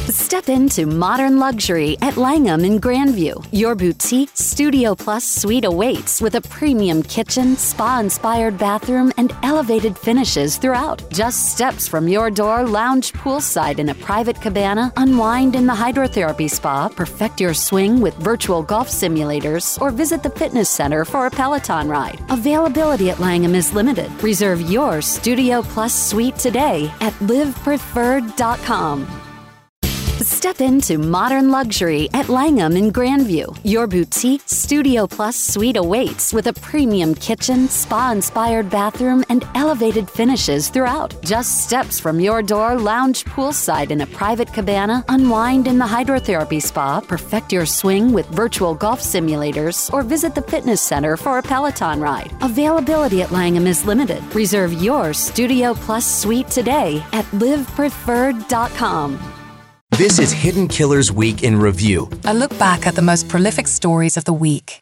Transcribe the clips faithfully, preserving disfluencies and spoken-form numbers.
Step into modern luxury at Langham in Grandview. Your boutique Studio Plus suite awaits with a premium kitchen, spa-inspired bathroom, and elevated finishes throughout. Just steps from your door, lounge poolside in a private cabana, unwind in the hydrotherapy spa, perfect your swing with virtual golf simulators, or visit the fitness center for a Peloton ride. Availability at Langham is limited. Reserve your Studio Plus suite today at live preferred dot com. Step into modern luxury at Langham in Grandview. Your boutique Studio Plus suite awaits with a premium kitchen, spa-inspired bathroom, and elevated finishes throughout. Just steps from your door, lounge poolside in a private cabana, unwind in the hydrotherapy spa, perfect your swing with virtual golf simulators, or visit the fitness center for a Peloton ride. Availability at Langham is limited. Reserve your Studio Plus suite today at live preferred dot com. This is Hidden Killers Week in Review. A look back at the most prolific stories of the week.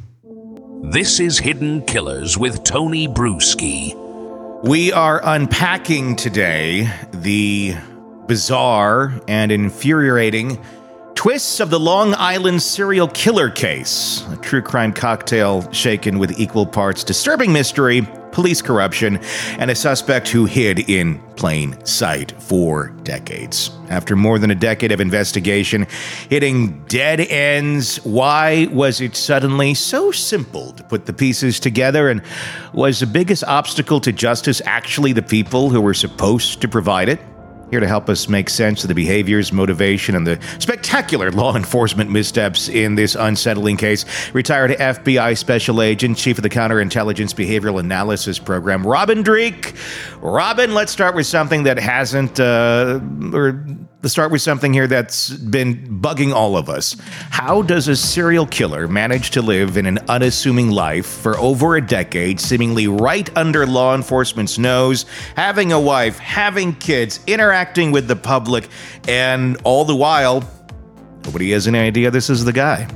This is Hidden Killers with Tony Bruschi. We are unpacking today the bizarre and infuriating twists of the Long Island serial killer case. A true crime cocktail shaken with equal parts disturbing mystery, police corruption, and a suspect who hid in plain sight for decades. After more than a decade of investigation, hitting dead ends, why was it suddenly so simple to put the pieces together? And was the biggest obstacle to justice actually the people who were supposed to provide it? Here to help us make sense of the behaviors, motivation, and the spectacular law enforcement missteps in this unsettling case, retired F B I Special Agent, Chief of the Counterintelligence Behavioral Analysis Program, Robin Dreeke. Robin, let's start with something that hasn't, uh, or let's start with something here that's been bugging all of us. How does a serial killer manage to live in an unassuming life for over a decade, seemingly right under law enforcement's nose, having a wife, having kids, interacting with the public, and all the while, nobody has any idea this is the guy?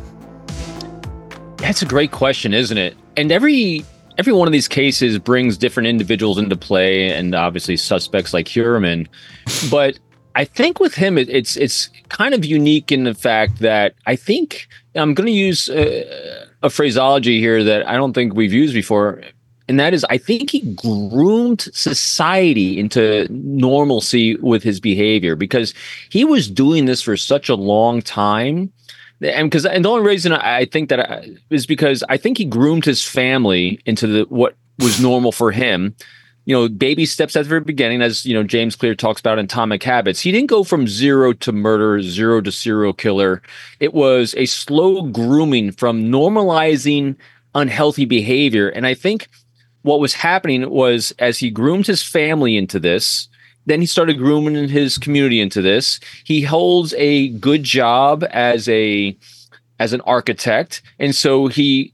That's a great question, isn't it? And every every one of these cases brings different individuals into play, and obviously suspects like Heuermann. But I think with him, it, it's it's kind of unique in the fact that I think I'm going to use a, a phraseology here that I don't think we've used before. And that is, I think he groomed society into normalcy with his behavior, because he was doing this for such a long time. And because, and the only reason I think that I, is because I think he groomed his family into the what was normal for him. You know, baby steps at the very beginning, as you know, James Clear talks about in Atomic Habits. He didn't go from zero to murder, zero to serial killer. It was a slow grooming from normalizing unhealthy behavior. And I think what was happening was, as he groomed his family into this, then he started grooming his community into this. He holds a good job as a as an architect. And so he,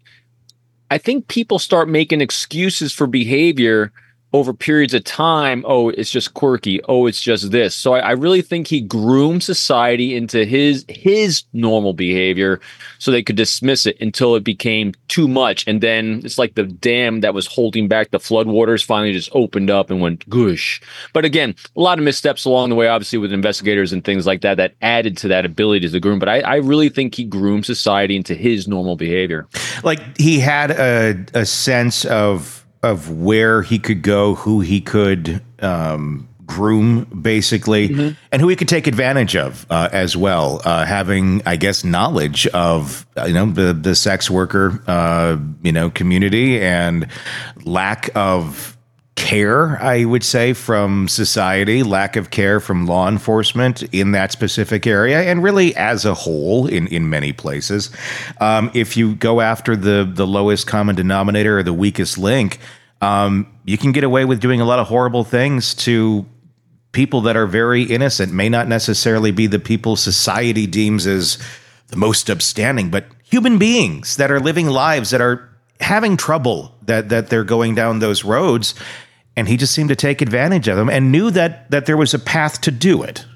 I think people start making excuses for behavior over periods of time. Oh, it's just quirky. Oh, it's just this. So I, I really think he groomed society into his his normal behavior so they could dismiss it until it became too much. And then it's like the dam that was holding back the floodwaters finally just opened up and went goosh. But again, a lot of missteps along the way, obviously with investigators and things like that, that added to that ability to groom. But I, I really think he groomed society into his normal behavior. Like he had a, a sense of of where he could go, who he could um, groom, basically, mm-hmm. and who he could take advantage of uh, as well. Uh, having, I guess, knowledge of, you know, the, the sex worker, uh, you know, community, and lack of care, I would say, from society, lack of care from law enforcement in that specific area, and really as a whole in, in many places. Um, if you go after the, the lowest common denominator or the weakest link, um, you can get away with doing a lot of horrible things to people that are very innocent, may not necessarily be the people society deems as the most upstanding, but human beings that are living lives that are having trouble, that that they're going down those roads. And he just seemed to take advantage of them and knew that that there was a path to do it.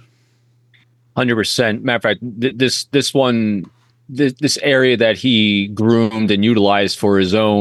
one hundred percent. Matter of fact, th- this this one, th- this area that he groomed and utilized for his own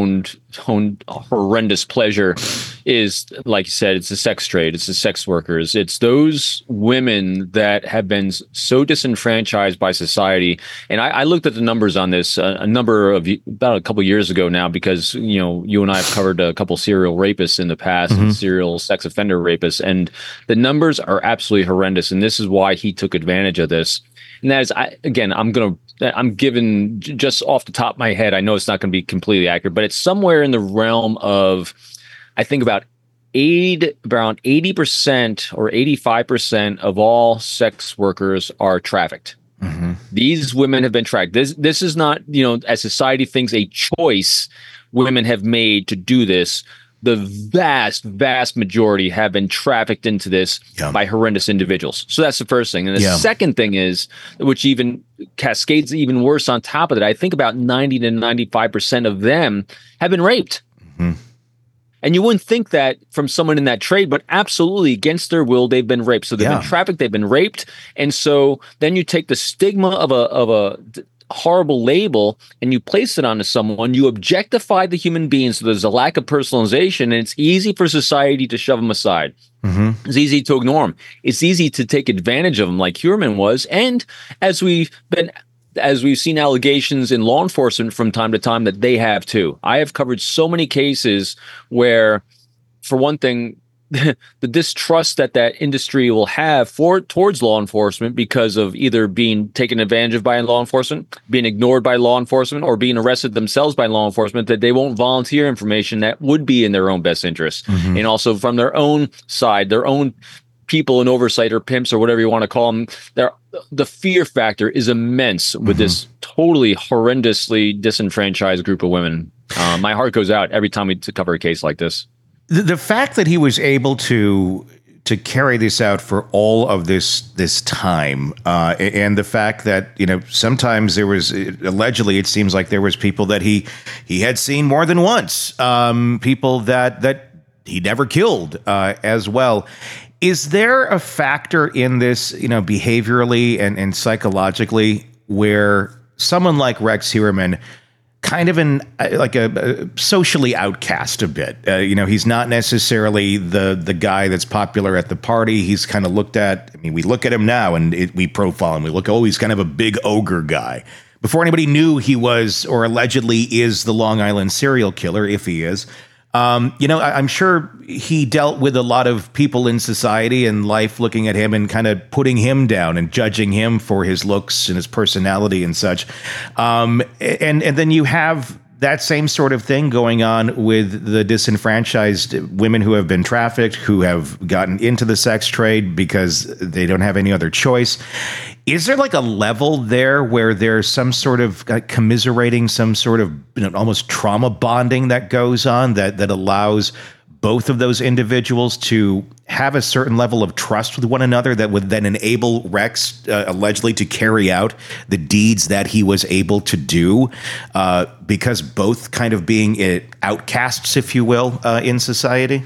own horrendous pleasure is, like you said, it's the sex trade, it's the sex workers, it's those women that have been so disenfranchised by society. And I, I looked at the numbers on this uh, a number of about a couple years ago now, because you know you and I have covered a couple serial rapists in the past, mm-hmm. and serial sex offender rapists, and the numbers are absolutely horrendous. And this is why he took advantage of this. And that is, I, again, I'm going to. I'm given just off the top of my head. I know it's not going to be completely accurate, but it's somewhere in the realm of, I think about eighty, around eighty percent or eighty-five percent of all sex workers are trafficked. Mm-hmm. These women have been trafficked. This, this is not, you know, as society thinks, a choice women have made to do this. The vast, vast majority have been trafficked into this yeah. by horrendous individuals. So that's the first thing. And the yeah. second thing is, which even cascades even worse on top of it, I think about ninety to ninety-five percent of them have been raped. Mm-hmm. And you wouldn't think that from someone in that trade, but absolutely against their will, they've been raped. So they've yeah. been trafficked, they've been raped. And so then you take the stigma of a of a horrible label and you place it onto someone, you objectify the human being, so there's a lack of personalization, and it's easy for society to shove them aside. Mm-hmm. It's easy to ignore them. It's easy to take advantage of them, like Heuermann was. And as we've been as we've seen allegations in law enforcement from time to time that they have too. I have covered so many cases where, for one thing, the distrust that that industry will have for towards law enforcement because of either being taken advantage of by law enforcement, being ignored by law enforcement, or being arrested themselves by law enforcement, that they won't volunteer information that would be in their own best interest. Mm-hmm. And also from their own side, their own people in oversight or pimps or whatever you want to call them, the fear factor is immense with mm-hmm. this totally horrendously disenfranchised group of women. Uh, my heart goes out every time we cover a case like this. The, the fact that he was able to to carry this out for all of this this time, uh, and the fact that, you know, sometimes there was, allegedly, it seems like there was people that he he had seen more than once, um, people that that he never killed uh, as well. Is there a factor in this, you know, behaviorally and, and psychologically, where someone like Rex Heuermann, kind of an like a, a socially outcast a bit. Uh, you know, he's not necessarily the the guy that's popular at the party. He's kind of looked at. I mean, we look at him now and it, we profile him. We look, oh, he's kind of a big ogre guy. Before anybody knew he was, or allegedly is, the Long Island serial killer, if he is. Um, you know, I, I'm sure he dealt with a lot of people in society and life looking at him and kind of putting him down and judging him for his looks and his personality and such. Um, and, and then you have that same sort of thing going on with the disenfranchised women who have been trafficked, who have gotten into the sex trade because they don't have any other choice. Is there like a level there where there's some sort of commiserating, some sort of, you know, almost trauma bonding that goes on that that allows both of those individuals to have a certain level of trust with one another that would then enable Rex uh, allegedly to carry out the deeds that he was able to do, uh, because both kind of being uh, outcasts, if you will, uh, in society?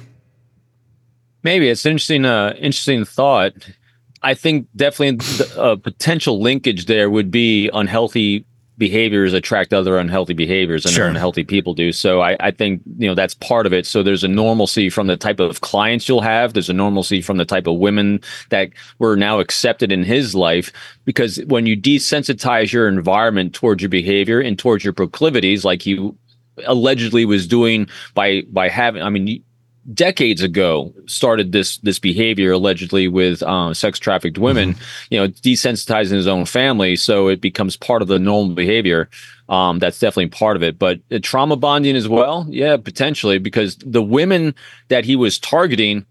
Maybe it's an interesting, uh, interesting thought. I think definitely a potential linkage there would be unhealthy behaviors attract other unhealthy behaviors, and sure. unhealthy people do. So I, I think, you know, that's part of it. So there's a normalcy from the type of clients you'll have. There's a normalcy from the type of women that were now accepted in his life, because when you desensitize your environment towards your behavior and towards your proclivities, like he allegedly was doing by by having, I mean, decades ago started this this behavior allegedly with uh, sex trafficked women, mm-hmm. you know, desensitizing his own family, so it becomes part of the normal behavior. Um, that's definitely part of it. But uh, trauma bonding as well, yeah, potentially, because the women that he was targeting,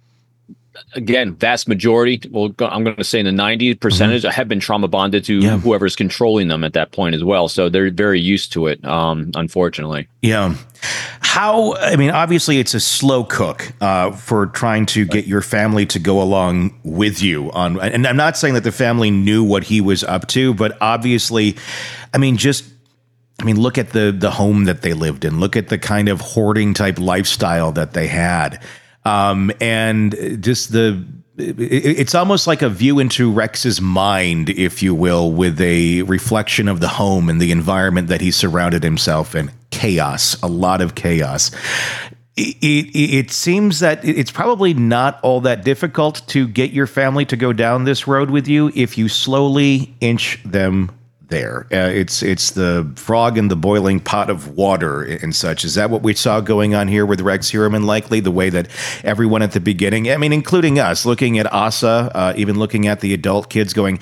again, vast majority, well, I'm going to say in the ninety percentage, mm-hmm. have been trauma bonded to yeah. whoever's controlling them at that point as well. So they're very used to it, um, unfortunately. Yeah. How, I mean, obviously it's a slow cook uh, for trying to get your family to go along with you on, and I'm not saying that the family knew what he was up to, but obviously, I mean, just, I mean, look at the the home that they lived in. Look at the kind of hoarding type lifestyle that they had. Um, and just the, it, it's almost like a view into Rex's mind, if you will, with a reflection of the home and the environment that he surrounded himself in. chaos, a lot of chaos. It, it, it seems that it's probably not all that difficult to get your family to go down this road with you if you slowly inch them there. Uh, it's it's the frog in the boiling pot of water and such. Is that what we saw going on here with Rex Heuermann? Likely the way that everyone at the beginning, I mean, including us, looking at Asa, uh, even looking at the adult kids going,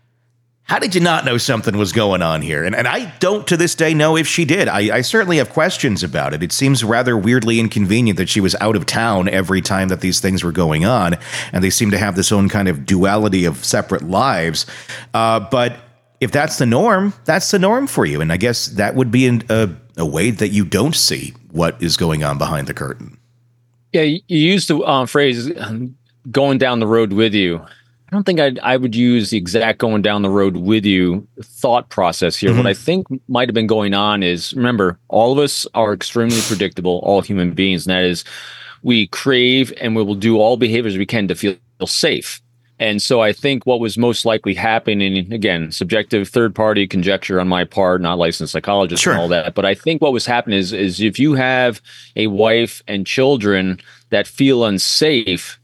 how did you not know something was going on here? And and I don't to this day know if she did. I, I certainly have questions about it. It seems rather weirdly inconvenient that she was out of town every time that these things were going on, and they seem to have this own kind of duality of separate lives. Uh, but if that's the norm, that's the norm for you. And I guess that would be in a, a way that you don't see what is going on behind the curtain. Yeah, you used the uh, phrase um, going down the road with you. I don't think I'd, I would use the exact going down the road with you thought process here. Mm-hmm. What I think might have been going on is, remember, all of us are extremely predictable, all human beings, and that is we crave and we will do all behaviors we can to feel safe. And so I think what was most likely happening, again, subjective third-party conjecture on my part, not licensed psychologist sure. and all that, but I think what was happening is, is if you have a wife and children that feel unsafe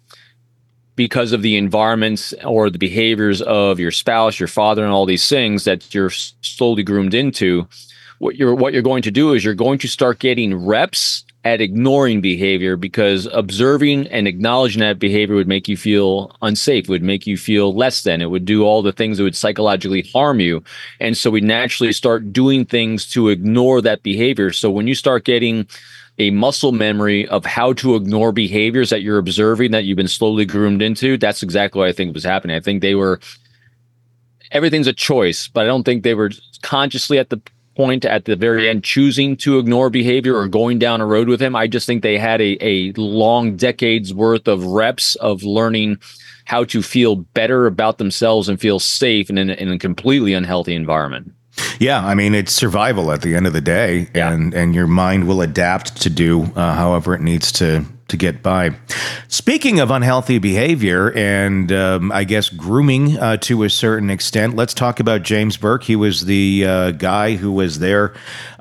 because of the environments or the behaviors of your spouse, your father, and all these things that you're slowly groomed into, what you're what you're going to do is you're going to start getting reps at ignoring behavior, because observing and acknowledging that behavior would make you feel unsafe, would make you feel less than. It would do all the things that would psychologically harm you. And so we naturally start doing things to ignore that behavior. So when you start getting a muscle memory of how to ignore behaviors that you're observing that you've been slowly groomed into, that's exactly what I think was happening. I think they were, everything's a choice, but I don't think they were consciously at the point at the very end choosing to ignore behavior or going down a road with him. I just think they had a, a long decades worth of reps of learning how to feel better about themselves and feel safe in, in, in a completely unhealthy environment. Yeah, I mean, it's survival at the end of the day, yeah. and, and your mind will adapt to do uh, however it needs to to get by. Speaking of unhealthy behavior and um, I guess grooming uh, to a certain extent, let's talk about James Burke. He was the uh, guy who was there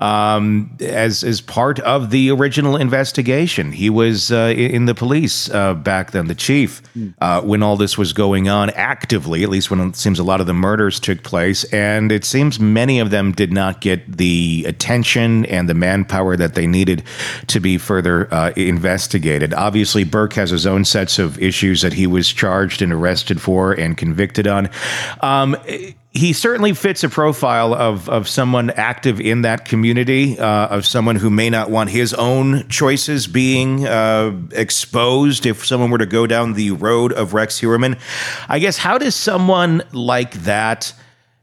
um, as as part of the original investigation. He was uh, in the police uh, back then, the chief, uh, when all this was going on actively, at least when it seems a lot of the murders took place. And it seems many of them did not get the attention and the manpower that they needed to be further uh, investigated. Obviously, Burke has his own sets of issues that he was charged and arrested for and convicted on. Um, he certainly fits a profile of, of someone active in that community, uh, of someone who may not want his own choices being uh, exposed if someone were to go down the road of Rex Heuermann. I guess, how does someone like that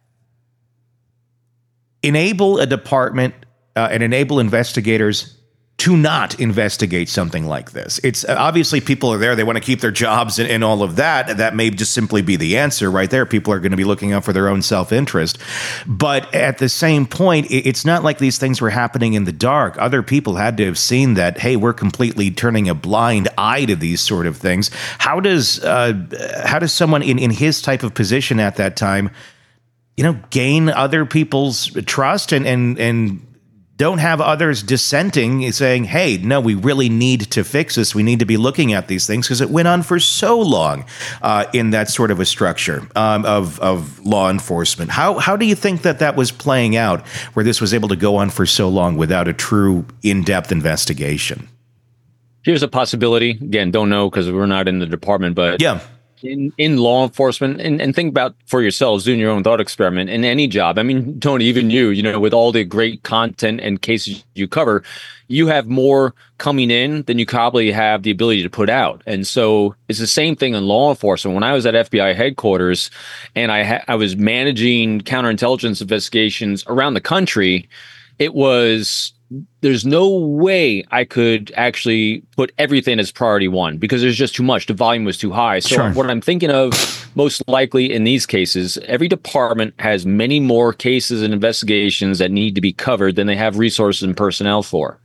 enable a department uh, and enable investigators to not investigate something like this? It's uh, obviously people are there. They want to keep their jobs and, and all of that. That may just simply be the answer right there. People are going to be looking out for their own self-interest. But at the same point, it, it's not like these things were happening in the dark. Other people had to have seen that, hey, we're completely turning a blind eye to these sort of things. How does uh, how does someone in, in his type of position at that time, you know, gain other people's trust and and and don't have others dissenting, saying, hey, no, we really need to fix this. We need to be looking at these things, because it went on for so long uh, in that sort of a structure um, of, of law enforcement. How how do you think that that was playing out, where this was able to go on for so long without a true in-depth investigation? Here's a possibility. Again, don't know because we're not in the department, but yeah. In, in law enforcement, and, and think about for yourselves, doing your own thought experiment in any job. I mean, Tony, even you, you know, with all the great content and cases you cover, you have more coming in than you probably have the ability to put out. And so it's the same thing in law enforcement. When I was at F B I headquarters and I, ha- I was managing counterintelligence investigations around the country, it was... there's no way I could actually put everything as priority one, because there's just too much. The volume was too high. So sure. What I'm thinking of most likely in these cases, every department has many more cases and investigations that need to be covered than they have resources and personnel for.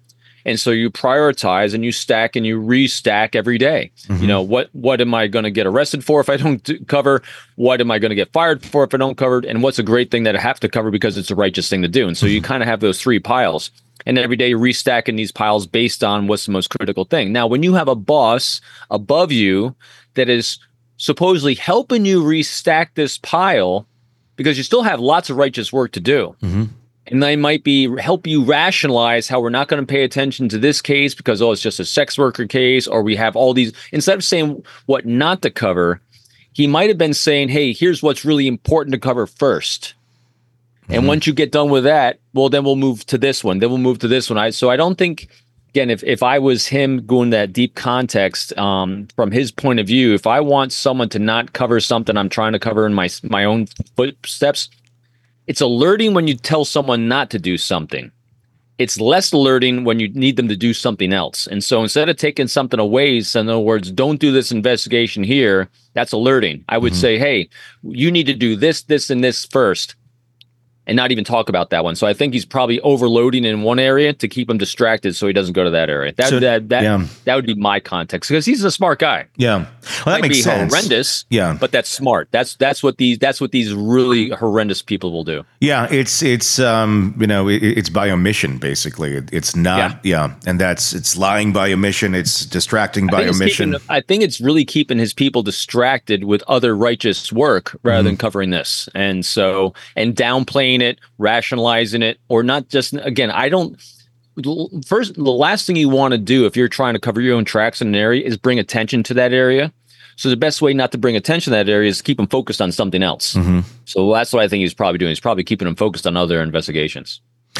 And so you prioritize and you stack and you restack every day. Mm-hmm. You know, what what am I going to get arrested for if I don't do, cover? What am I going to get fired for if I don't cover? And what's a great thing that I have to cover because it's the righteous thing to do? And so mm-hmm. you kind of have those three piles. And every day you're restacking these piles based on what's the most critical thing. Now, when you have a boss above you that is supposedly helping you restack this pile, because you still have lots of righteous work to do. Mm-hmm. And they might be help you rationalize how we're not going to pay attention to this case because, oh, it's just a sex worker case, or we have all these. Instead of saying what not to cover, he might have been saying, hey, here's what's really important to cover first. Mm-hmm. And once you get done with that, well, then we'll move to this one. Then we'll move to this one. I, so I don't think, again, if, if I was him going that deep context um, from his point of view, if I want someone to not cover something I'm trying to cover in my my own footsteps, it's alerting when you tell someone not to do something. It's less alerting when you need them to do something else. And so instead of taking something away, so in other words, don't do this investigation here, that's alerting. I would mm-hmm. say, hey, you need to do this, this, and this first, and not even talk about that one. So I think he's probably overloading in one area to keep him distracted so he doesn't go to that area. That so, that that, yeah. that would be my context, because he's a smart guy. Yeah. Well, that Might makes be sense. Horrendous. Yeah. But that's smart. That's that's what these that's what these really horrendous people will do. Yeah, it's it's um you know it, it's by omission basically. It, it's not yeah. yeah, and that's it's lying by omission. It's distracting by omission. Keeping, I think it's really keeping his people distracted with other righteous work rather mm-hmm. than covering this, and so and downplaying it, rationalizing it, or not just again. I don't. First, the last thing you want to do if you're trying to cover your own tracks in an area is bring attention to that area. So the best way not to bring attention to that area is keep them focused on something else. Mm-hmm. So that's what I think he's probably doing. He's probably keeping them focused on other investigations.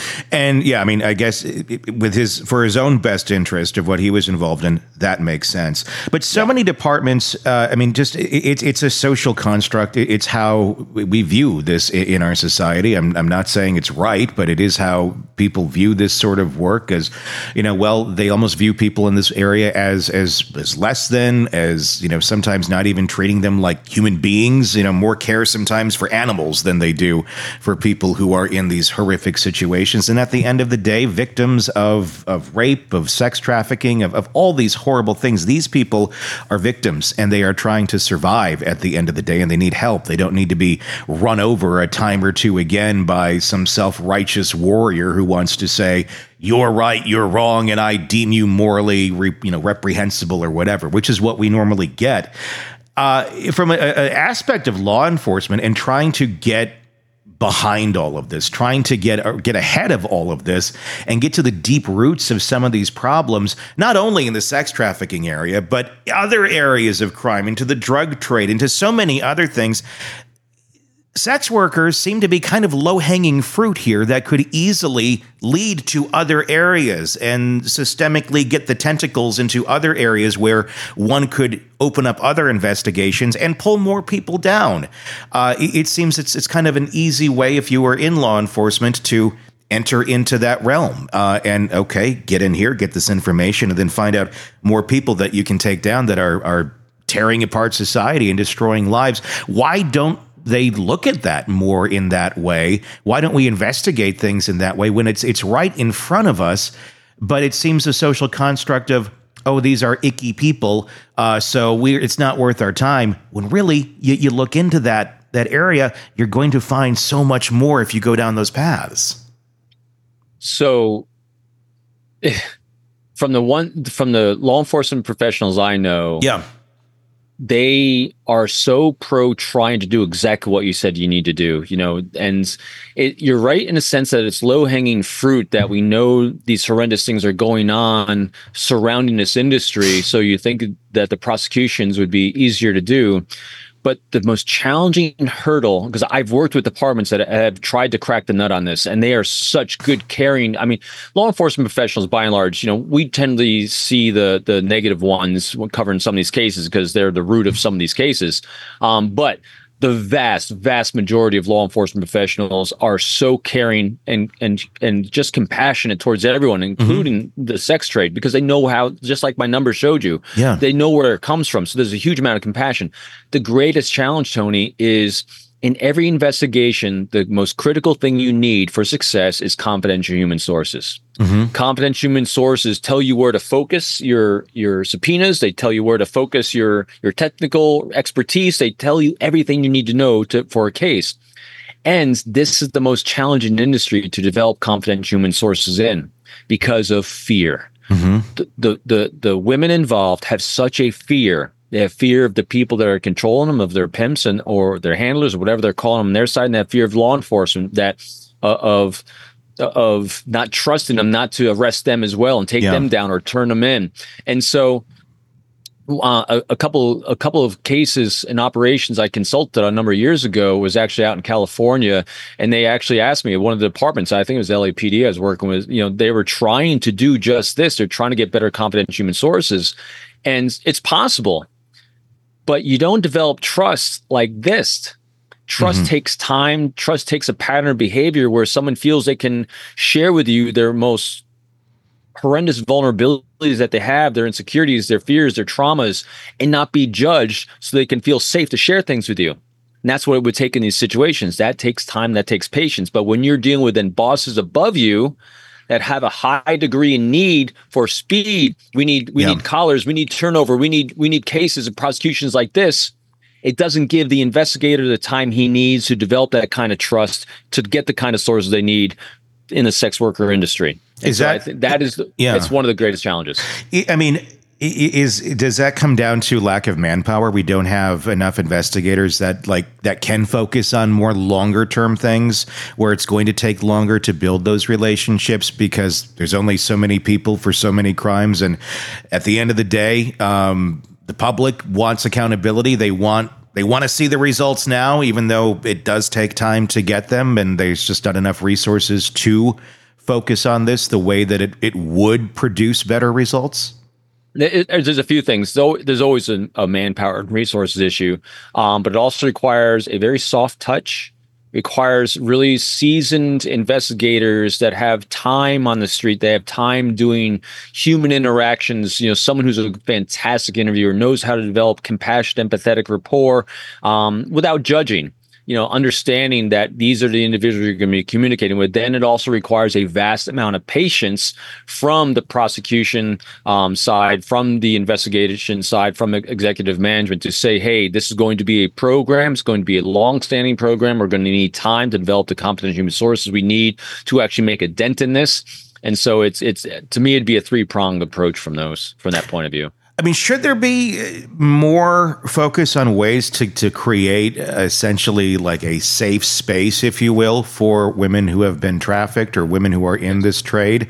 And yeah, I mean, I guess with his for his own best interest of what he was involved in, that makes sense. But so yeah. many departments, uh, I mean, just it's it's a social construct. It's how we view this in our society. I'm I'm not saying it's right, but it is how people view this sort of work. As you know, well, they almost view people in this area as as as less than, as you know, sometimes not even treating them like human beings. You know, more care sometimes for animals than they do for people who are in these horrific situations. And at the end of the day, victims of, of rape, of sex trafficking, of, of all these horrible things, these people are victims and they are trying to survive at the end of the day, and they need help. They don't need to be run over a time or two again by some self-righteous warrior who wants to say, you're right, you're wrong, and I deem you morally re, you know, reprehensible or whatever, which is what we normally get. Uh, from an aspect of law enforcement and trying to get behind all of this, trying to get uh, get ahead of all of this and get to the deep roots of some of these problems, not only in the sex trafficking area, but other areas of crime, into the drug trade, into so many other things. Sex workers seem to be kind of low-hanging fruit here that could easily lead to other areas and systemically get the tentacles into other areas where one could open up other investigations and pull more people down. Uh, it, it seems it's it's kind of an easy way, if you were in law enforcement, to enter into that realm uh, and, okay, get in here, get this information, and then find out more people that you can take down that are are tearing apart society and destroying lives. Why don't they look at that more in that way? Why don't we investigate things in that way when it's it's right in front of us? But it seems a social construct of, oh, these are icky people, uh, so we it's not worth our time. When really, you, you look into that that area, you're going to find so much more if you go down those paths. So, from the one from the law enforcement professionals I know, yeah. they are so pro trying to do exactly what you said you need to do, you know, and it, you're right in a sense that it's low hanging fruit that we know these horrendous things are going on surrounding this industry. So you think that the prosecutions would be easier to do. But the most challenging hurdle, because I've worked with departments that have tried to crack the nut on this, and they are such good caring. I mean, law enforcement professionals, by and large, you know, we tend to see the the negative ones covering some of these cases because they're the root of some of these cases. Um, but the vast, vast majority of law enforcement professionals are so caring and and and just compassionate towards everyone, including mm-hmm. the sex trade, because they know how, just like my number showed you, yeah. they know where it comes from. So there's a huge amount of compassion. The greatest challenge, Tony, is in every investigation, the most critical thing you need for success is confidential human sources. Mm-hmm. Confidential human sources tell you where to focus your your subpoenas. They tell you where to focus your your technical expertise. They tell you everything you need to know to, for a case. And this is the most challenging industry to develop confidential human sources in because of fear. Mm-hmm. The, the the the women involved have such a fear. They have fear of the people that are controlling them, of their pimps and or their handlers or whatever they're calling them on their side, and they have fear of law enforcement, that uh, of of not trusting them, not to arrest them as well and take yeah. them down or turn them in. And so uh, a, a couple a couple of cases and operations I consulted a number of years ago was actually out in California, and they actually asked me, one of the departments, I think it was L A P D I was working with, you know, they were trying to do just this. They're trying to get better confidential human sources, and it's possible. But you don't develop trust like this. Trust mm-hmm. takes time. Trust takes a pattern of behavior where someone feels they can share with you their most horrendous vulnerabilities that they have, their insecurities, their fears, their traumas, and not be judged, so they can feel safe to share things with you. And that's what it would take in these situations. That takes time. That takes patience. But when you're dealing with then bosses above you that have a high degree in need for speed, we need we yeah. need collars, we need turnover, we need we need cases and prosecutions like this. It doesn't give the investigator the time he needs to develop that kind of trust, to get the kind of sources they need in the sex worker industry. And is so that I think that is the, yeah. it's one of the greatest challenges. I mean, is does that come down to lack of manpower? We don't have enough investigators that like that can focus on more longer term things where it's going to take longer to build those relationships because there's only so many people for so many crimes. And at the end of the day, um, the public wants accountability. They want they want to see the results now, even though it does take time to get them. And there's just not enough resources to focus on this the way that it, it would produce better results. It, there's a few things. So there's always a, a manpower and resources issue, um, but it also requires a very soft touch. Requires really seasoned investigators that have time on the street. They have time doing human interactions. You know, someone who's a fantastic interviewer, knows how to develop compassionate, empathetic rapport um, without judging. You know, understanding that these are the individuals you're going to be communicating with. Then it also requires a vast amount of patience from the prosecution um, side, from the investigation side, from executive management to say, hey, this is going to be a program. It's going to be a long-standing program. We're going to need time to develop the competent human sources we need to actually make a dent in this. And so it's, it's to me, it'd be a three-pronged approach from those, from that point of view. I mean, should there be more focus on ways to, to create essentially like a safe space, if you will, for women who have been trafficked or women who are in this trade,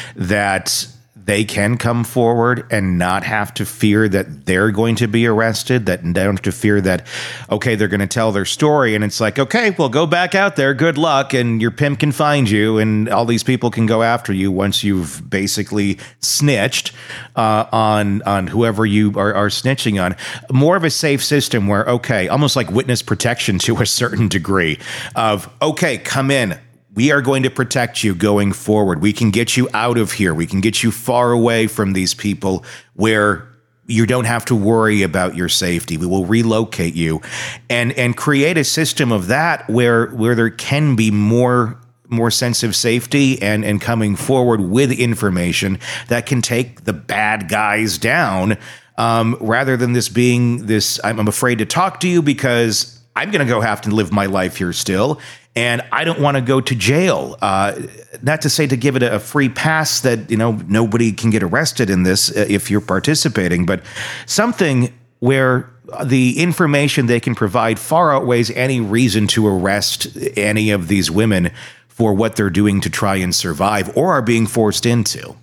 that they can come forward and not have to fear that they're going to be arrested, that they don't have to fear that, okay, they're going to tell their story. And it's like, okay, well, go back out there. Good luck. And your pimp can find you. And all these people can go after you once you've basically snitched uh, on on whoever you are, are snitching on. More of a safe system where, okay, almost like witness protection to a certain degree of, okay, come in. We are going to protect you going forward. We can get you out of here. We can get you far away from these people where you don't have to worry about your safety. We will relocate you and and create a system of that where where there can be more more sense of safety and, and coming forward with information that can take the bad guys down um, rather than this being this, I'm, I'm afraid to talk to you because I'm going to go have to live my life here still. And I don't want to go to jail. Uh, not to say to give it a, a free pass that, you know, nobody can get arrested in this uh, if you're participating, but something where the information they can provide far outweighs any reason to arrest any of these women for what they're doing to try and survive or are being forced into.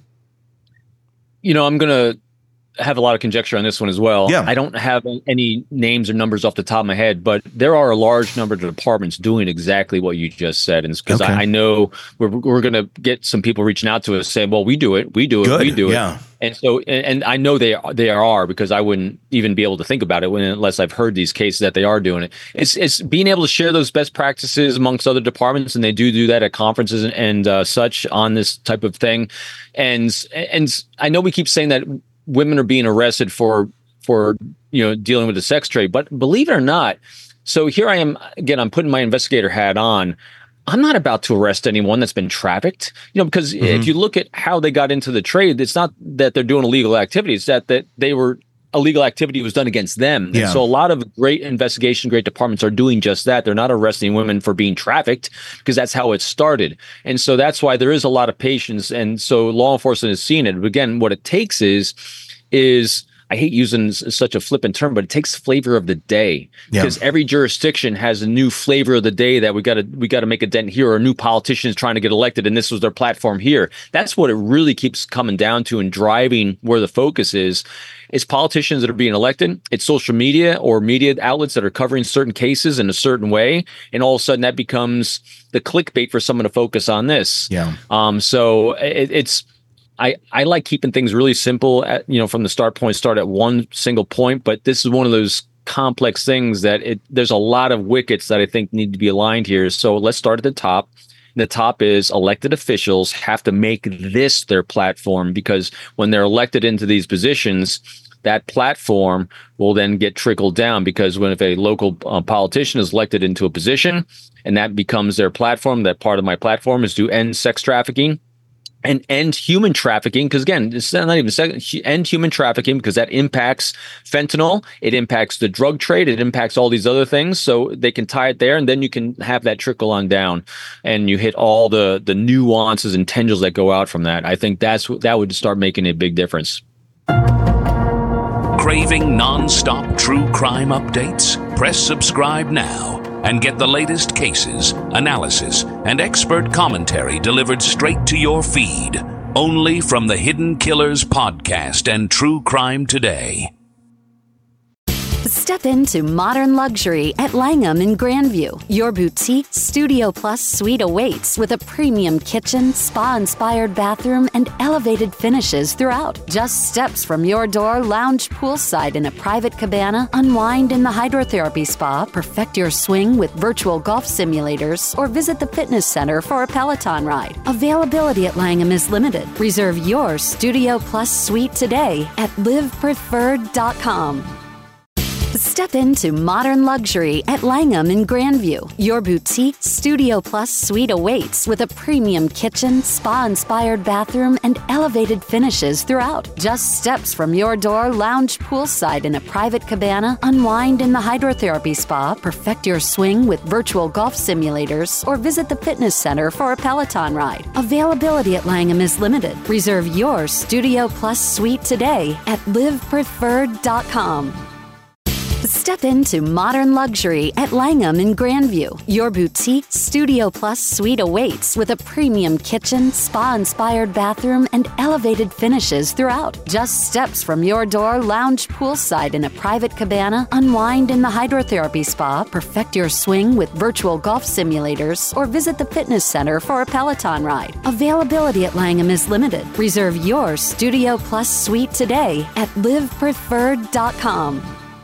You know, I'm going to have a lot of conjecture on this one as well. Yeah. I don't have any names or numbers off the top of my head, but there are a large number of departments doing exactly what you just said. And because okay. I, I know we're we're going to get some people reaching out to us saying, well, we do it, we do it, Good. we do it. Yeah. And so, and, and I know they are, they are because I wouldn't even be able to think about it when, unless I've heard these cases that they are doing it. It's it's being able to share those best practices amongst other departments, and they do do that at conferences and, and uh, such on this type of thing. And and I know we keep saying that women are being arrested for for you know dealing with the sex trade, but believe it or not, So here I am, again, I'm putting my investigator hat on. I'm not about to arrest anyone that's been trafficked, you know, because mm-hmm. if you look at how they got into the trade, it's not that they're doing illegal activity. It's that, that they were illegal activity was done against them. Yeah. And so a lot of great investigation, great departments are doing just that. They're not arresting women for being trafficked because that's how it started. And so that's why there is a lot of patience. And so law enforcement has seen it. But again, what it takes is, is I hate using such a flippant term, but it takes flavor of the day because yeah. every jurisdiction has a new flavor of the day that we got to we got to make a dent here, or a new politician is trying to get elected, and this was their platform here. That's what it really keeps coming down to and driving where the focus is. It's politicians that are being elected. It's social media or media outlets that are covering certain cases in a certain way, and all of a sudden that becomes the clickbait for someone to focus on this. Yeah. Um. So it, it's. I, I like keeping things really simple at, you know, from the start point, start at one single point, but this is one of those complex things that it, there's a lot of wickets that I think need to be aligned here. So let's start at the top. The top is elected officials have to make this their platform, because when they're elected into these positions, that platform will then get trickled down, because when if a local uh, politician is elected into a position and that becomes their platform, that part of my platform is to end sex trafficking and end human trafficking, because again, it's not even second, end human trafficking, because that impacts fentanyl, it impacts the drug trade, it impacts all these other things. So they can tie it there, and then you can have that trickle on down, and you hit all the the nuances and tendrils that go out from that. I think that's that would start making a big difference. Craving non-stop true crime updates? Press subscribe now and get the latest cases, analysis, and expert commentary delivered straight to your feed, only from the Hidden Killers podcast and True Crime Today. Step into modern luxury at Langham in Grandview. Your boutique Studio Plus suite awaits with a premium kitchen, spa-inspired bathroom, and elevated finishes throughout. Just steps from your door, lounge poolside in a private cabana, unwind in the hydrotherapy spa, perfect your swing with virtual golf simulators, or visit the fitness center for a Peloton ride. Availability at Langham is limited. Reserve your Studio Plus suite today at live preferred dot com. Step into modern luxury at Langham in Grandview. Your boutique Studio Plus suite awaits with a premium kitchen, spa-inspired bathroom, and elevated finishes throughout. Just steps from your door, lounge poolside in a private cabana, unwind in the hydrotherapy spa, perfect your swing with virtual golf simulators, or visit the fitness center for a Peloton ride. Availability at Langham is limited. Reserve your Studio Plus suite today at live preferred dot com. Step into modern luxury at Langham in Grandview. Your boutique Studio Plus suite awaits with a premium kitchen, spa-inspired bathroom, and elevated finishes throughout. Just steps from your door, lounge poolside in a private cabana, unwind in the hydrotherapy spa, perfect your swing with virtual golf simulators, or visit the fitness center for a Peloton ride. Availability at Langham is limited. Reserve your Studio Plus suite today at live preferred dot com.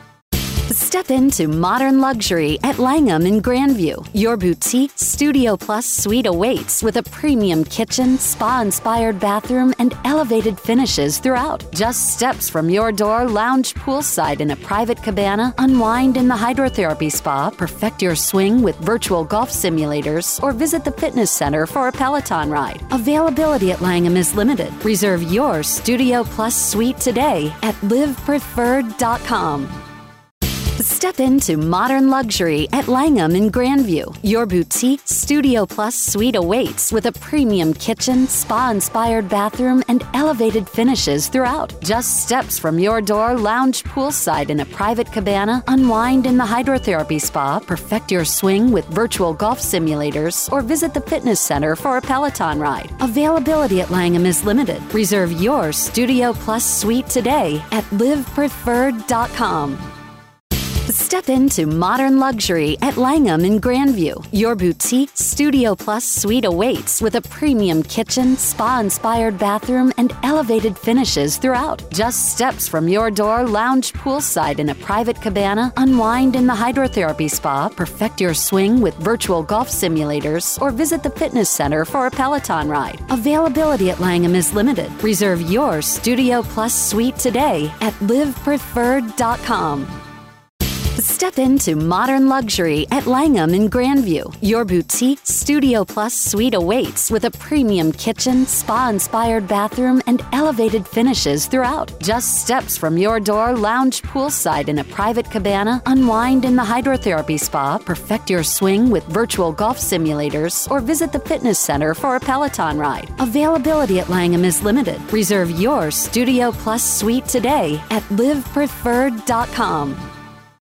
Step into modern luxury at Langham in Grandview. Your boutique Studio Plus suite awaits with a premium kitchen, spa-inspired bathroom, and elevated finishes throughout. Just steps from your door, lounge poolside in a private cabana, unwind in the hydrotherapy spa, perfect your swing with virtual golf simulators, or visit the fitness center for a Peloton ride. Availability at Langham is limited. Reserve your Studio Plus suite today at live preferred dot com. Step into modern luxury at Langham in Grandview. Your boutique Studio Plus suite awaits with a premium kitchen, spa-inspired bathroom, and elevated finishes throughout. Just steps from your door, lounge poolside in a private cabana, unwind in the hydrotherapy spa, perfect your swing with virtual golf simulators, or visit the fitness center for a Peloton ride. Availability at Langham is limited. Reserve your Studio Plus suite today at live preferred dot com. Step into modern luxury at Langham in Grandview. Your boutique Studio Plus suite awaits with a premium kitchen, spa-inspired bathroom, and elevated finishes throughout. Just steps from your door, lounge poolside in a private cabana, unwind in the hydrotherapy spa, perfect your swing with virtual golf simulators, or visit the fitness center for a Peloton ride. Availability at Langham is limited. Reserve your Studio Plus suite today at live preferred dot com. Step into modern luxury at Langham in Grandview. Your boutique Studio Plus suite awaits with a premium kitchen, spa-inspired bathroom, and elevated finishes throughout. Just steps from your door, lounge poolside in a private cabana, unwind in the hydrotherapy spa, perfect your swing with virtual golf simulators, or visit the fitness center for a Peloton ride. Availability at Langham is limited. Reserve your Studio Plus suite today at live preferred dot com.